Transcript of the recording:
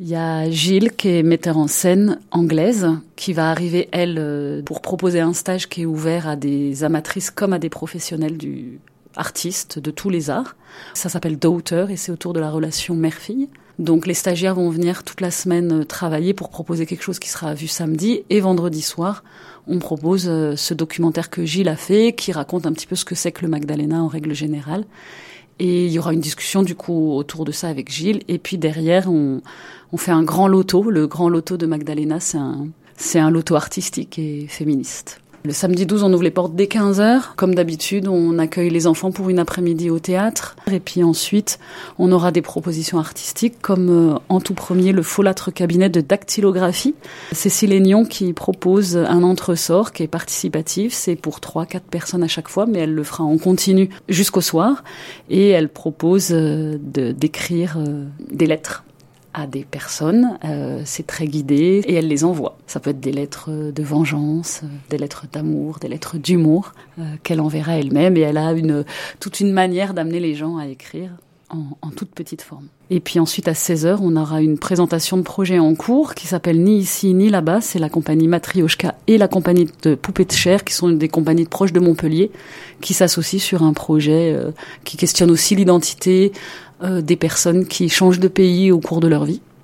Il y a Gilles, qui est metteur en scène anglaise, qui va arriver, elle, pour proposer un stage qui est ouvert à des amatrices comme à des professionnels artistes de tous les arts. Ça s'appelle Daughter et c'est autour de la relation mère-fille. Donc les stagiaires vont venir toute la semaine travailler pour proposer quelque chose qui sera vu samedi. Et vendredi soir, on propose ce documentaire que Gilles a fait, qui raconte un petit peu ce que c'est que le Magdalena en règle générale. Et il y aura une discussion du coup autour de ça avec Gilles. Et puis derrière, on fait un grand loto. Le grand loto de Magdalena, c'est un loto artistique et féministe. Le samedi 12, on ouvre les portes dès 15h. Comme d'habitude, on accueille les enfants pour une après-midi au théâtre. Et puis ensuite, on aura des propositions artistiques comme en tout premier le folâtre cabinet de dactylographie. Cécile Aignon qui propose un entresort qui est participatif. C'est pour 3-4 personnes à chaque fois, mais elle le fera en continu jusqu'au soir. Et elle propose d'écrire des lettres à des personnes, c'est très guidé et elle les envoie. Ça peut être des lettres de vengeance, des lettres d'amour, des lettres d'humour qu'elle enverra elle-même et elle a toute une manière d'amener les gens à écrire en toute petite forme. Et puis ensuite à 16h, on aura une présentation de projet en cours qui s'appelle Ni ici ni là-bas. C'est la compagnie Matrioshka et la compagnie de Poupées de chair qui sont des compagnies proches de Montpellier qui s'associent sur un projet qui questionne aussi l'identité des personnes qui changent de pays au cours de leur vie.